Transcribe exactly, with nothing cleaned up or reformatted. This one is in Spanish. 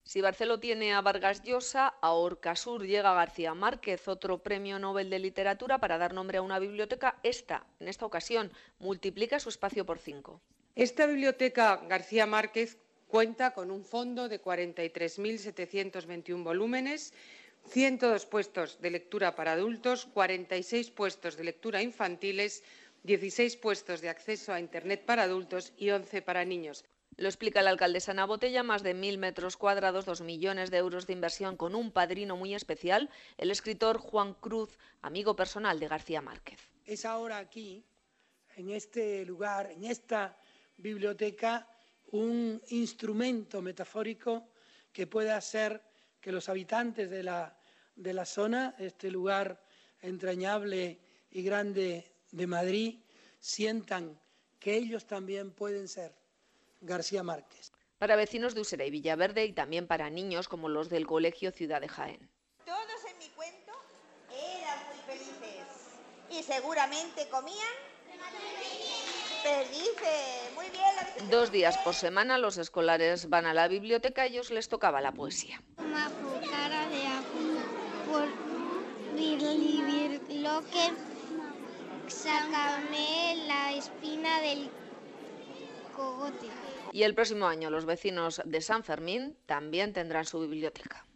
Si Barceló tiene a Vargas Llosa, a Orcasur llega García Márquez, otro premio Nobel de Literatura para dar nombre a una biblioteca. Esta, en esta ocasión, multiplica su espacio por cinco. Esta biblioteca García Márquez cuenta con un fondo de cuarenta y tres mil setecientos veintiuno volúmenes, ciento dos puestos de lectura para adultos, cuarenta y seis puestos de lectura infantiles, dieciséis puestos de acceso a Internet para adultos y once para niños. Lo explica la alcaldesa Ana Botella: más de mil metros cuadrados, dos millones de euros de inversión, con un padrino muy especial, el escritor Juan Cruz, amigo personal de García Márquez. Es ahora aquí, en este lugar, en esta biblioteca, un instrumento metafórico que pueda hacer que los habitantes de la, de la zona, este lugar entrañable y grande de Madrid, sientan que ellos también pueden ser García Márquez. Para vecinos de Usera y Villaverde, y también para niños como los del Colegio Ciudad de Jaén. Todos en mi cuento eran muy felices y seguramente comían perdices. Muy bien. La Dos días por semana los escolares van a la biblioteca y a ellos les tocaba la poesía. Majo, cara de ajo, por vivir lo que sácame la espina del cogote. Y el próximo año los vecinos de San Fermín también tendrán su biblioteca.